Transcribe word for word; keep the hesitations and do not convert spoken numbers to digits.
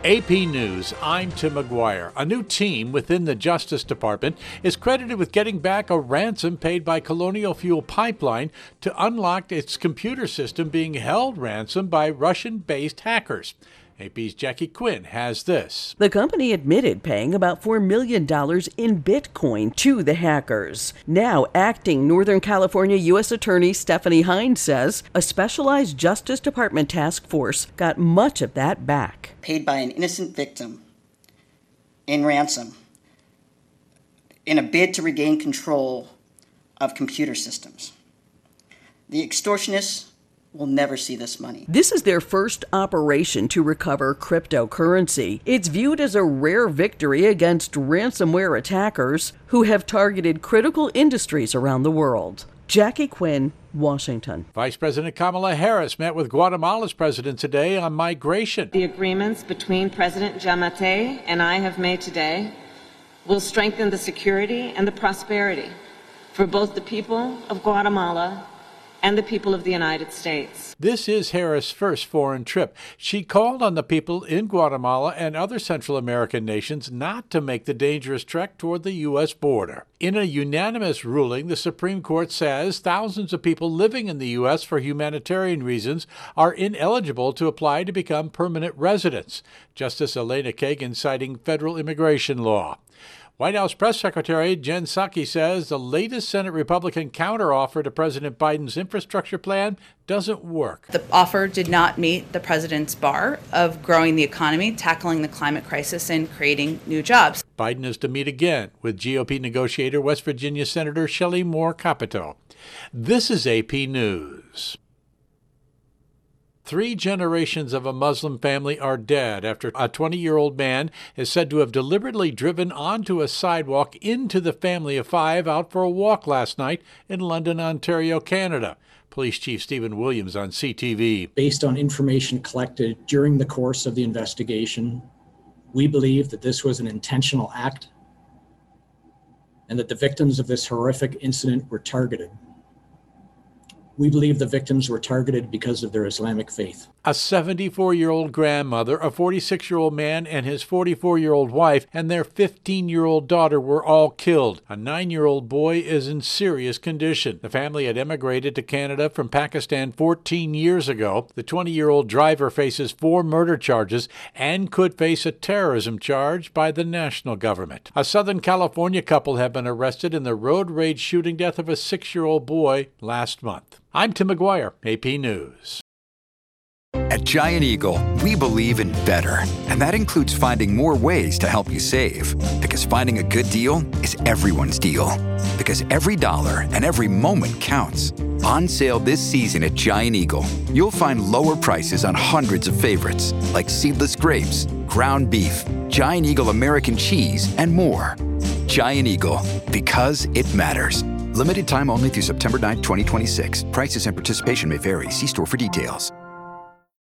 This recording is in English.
A P News, I'm Tim McGuire. A new team within the Justice Department is credited with getting back a ransom paid by Colonial Fuel Pipeline to unlock its computer system being held ransom by Russian-based hackers. A P's Jackie Quinn has this. The company admitted paying about four million dollars in Bitcoin to the hackers. Now, acting Northern California U S Attorney Stephanie Hines says a specialized Justice Department task force got much of that back. Paid by an innocent victim in ransom in a bid to regain control of computer systems. The extortionists will never see this money. This is their first operation to recover cryptocurrency. It's viewed as a rare victory against ransomware attackers who have targeted critical industries around the world. Jackie Quinn, Washington. Vice President Kamala Harris met with Guatemala's president today on migration. The agreements between President Giammattei and I have made today will strengthen the security and the prosperity for both the people of Guatemala and the people of the United States. This is Harris' first foreign trip. She called on the people in Guatemala and other Central American nations not to make the dangerous trek toward the U S border. In a unanimous ruling, the Supreme Court says thousands of people living in the U S for humanitarian reasons are ineligible to apply to become permanent residents. Justice Elena Kagan citing federal immigration law. White House Press Secretary Jen Psaki says the latest Senate Republican counteroffer to President Biden's infrastructure plan doesn't work. The offer did not meet the president's bar of growing the economy, tackling the climate crisis, and creating new jobs. Biden is to meet again with G O P negotiator West Virginia Senator Shelley Moore Capito. This is A P News. Three generations of a Muslim family are dead after a twenty-year-old man is said to have deliberately driven onto a sidewalk into the family of five out for a walk last night in London, Ontario, Canada. Police Chief Stephen Williams on C T V. Based on information collected during the course of the investigation, we believe that this was an intentional act and that the victims of this horrific incident were targeted. We believe the victims were targeted because of their Islamic faith. A seventy-four-year-old grandmother, a forty-six-year-old man, and his forty-four-year-old wife and their fifteen-year-old daughter were all killed. A nine-year-old boy is in serious condition. The family had emigrated to Canada from Pakistan fourteen years ago. The twenty-year-old driver faces four murder charges and could face a terrorism charge by the national government. A Southern California couple have been arrested in the road rage shooting death of a six-year-old boy last month. I'm Tim McGuire, A P News. At Giant Eagle, we believe in better, and that includes finding more ways to help you save. Because finding a good deal is everyone's deal. Because every dollar and every moment counts. On sale this season at Giant Eagle, you'll find lower prices on hundreds of favorites, like seedless grapes, ground beef, Giant Eagle American cheese, and more. Giant Eagle, because it matters. Limited time only through September ninth, twenty twenty-six. Prices and participation may vary. See store for details.